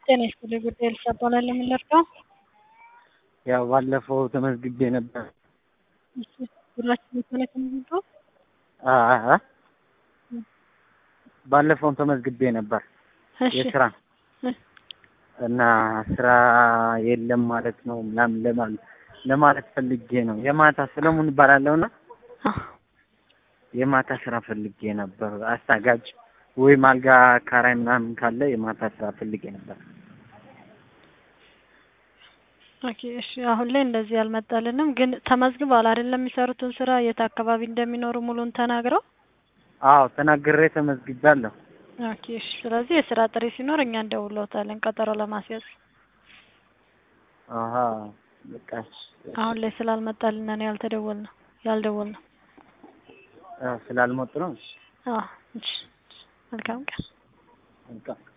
ጤና ይስጥልኝ ጉዳይ ኤልሳ እባላለሁ። ምን ልርዳው? ያው ባለፈው ተመዝግቤ ነበር። እሺ ሁላችሁም የተመዘገባችሁ? አአ ባለፈው ተመዝግቤ ነበር እሺ የስራ እና ስራ የለም ማለት ነው ምናምን ለማለት ፈልጌ ነው። የማታ ሰለሞን እባላለሁና የማታ ስራ ፈልጌ ነበር። አስታጋጅ ወይም አልጋ ካራይ ምናምን ካለ የማታ ስራ ፈልጌ ነበር። ኦኬ እሺ አሁን ላይ እንደዚህ አልመጣልንም፣ ግን ተመዝግበዋል አይደለም? የሚሰሩትን ስራ የት አካባቢ እንደሚኖሩ ሙሉን ተናግረው? አዎ ተናግሬ ተመዝግቤያለሁ። ኦኬ እሺ ስለዚህ የስራ ጥሪ ሲኖር እኛ እንደውልዎታለን ቀጠሮ ለማስያዝ። አሃ በቃ አሁን ላይ ስላልመጣልን ነው ያልደወልነው። ስላልመጡ ነው። አዎ እሺ መልካም ቀን። መልካም